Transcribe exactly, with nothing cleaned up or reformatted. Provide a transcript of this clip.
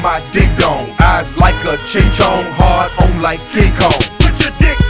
my ding dong. Eyes like a ching chong, hard on like King Kong. Put your dick